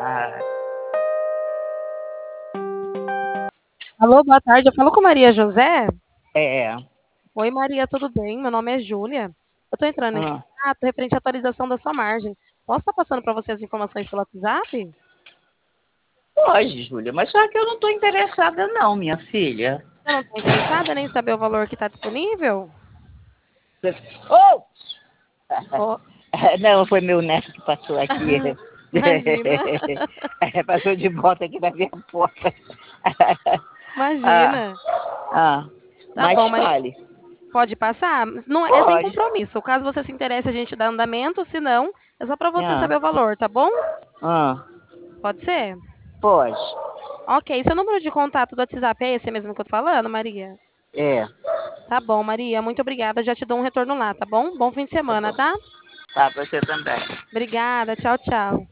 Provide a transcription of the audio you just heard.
Ah, Alô, boa tarde. Eu falo com Maria José. é. Oi, Maria, tudo bem? Meu nome é Júlia. Eu tô entrando em Ah, contato referente à atualização da sua margem. Posso estar passando para você as informações pelo WhatsApp? pode, Júlia, mas só que eu não estou interessada não, minha filha. Você não está interessada nem em saber o valor que está disponível? Oh! Oh, Não, foi meu neto que passou aqui. imagina, Passou de volta aqui na minha porta. Ah, imagina. ah, Tá mas bom, Maria. fale. Pode passar? Não, é sem Pode. compromisso. Caso você se interesse, a gente dá andamento. Se não, é só para você Ah, saber o valor, tá bom? ah, Pode ser? pode. Ok. Seu número de contato do WhatsApp é esse mesmo que eu tô falando, Maria? É, Tá bom, Maria. Muito obrigada. Já te dou um retorno lá, tá bom? Bom fim de tá semana, bom. tá? Tá, você também. Obrigada. Tchau, tchau.